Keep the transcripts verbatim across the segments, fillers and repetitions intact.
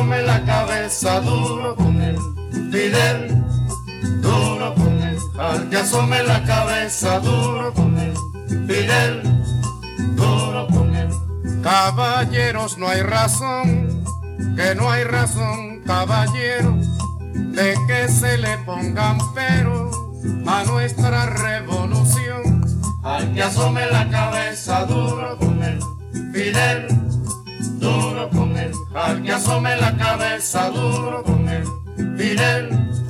asome la cabeza, duro con él. Fidel, duro con él. Al que asome la cabeza, duro con él. Fidel, duro con él. Caballeros, no hay razón, que no hay razón, caballeros, de que se le pongan pero a nuestra revolución. Al que asome la cabeza, duro con él. Fidel, duro con él. Al que asome la cabeza, duro con él. Fidel,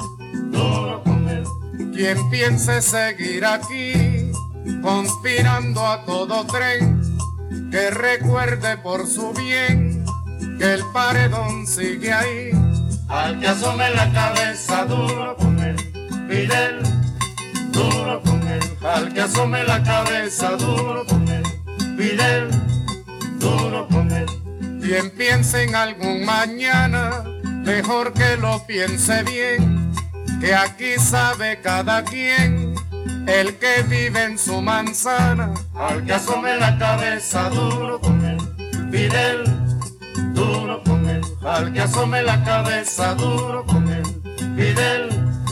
duro con él. Quien piense seguir aquí, conspirando a todo tren, que recuerde por su bien que el paredón sigue ahí. Al que asome la cabeza, duro con él. Fidel, duro con él. Al que asome la cabeza, duro con él. Fidel, duro con él. Quien piense en algún mañana, mejor que lo piense bien, que aquí sabe cada quien, el que vive en su manzana. Al que asome la cabeza, duro con él. Fidel, duro con él. Al que asome la cabeza, duro con él. Fidel,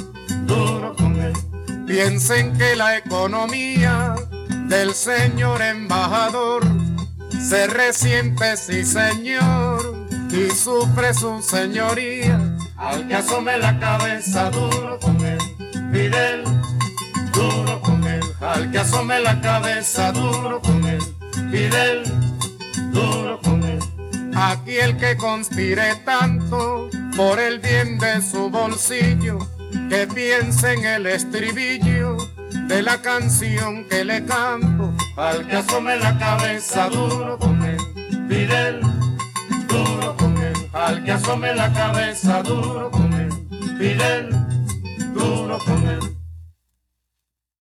duro con él. Piensen que la economía del señor embajador se resiente, sí señor, y sufre su señoría. Al que asome la cabeza, duro con él. Fidel, duro con él. Al que asome la cabeza, duro con él. Fidel, duro con él. Aquí el que conspire tanto por el bien de su bolsillo, que piense en el estribillo de la canción que le canto. Al que asome la cabeza, duro con él. Fidel, duro con él. Al que asome la cabeza, duro con él. Fidel, duro con él.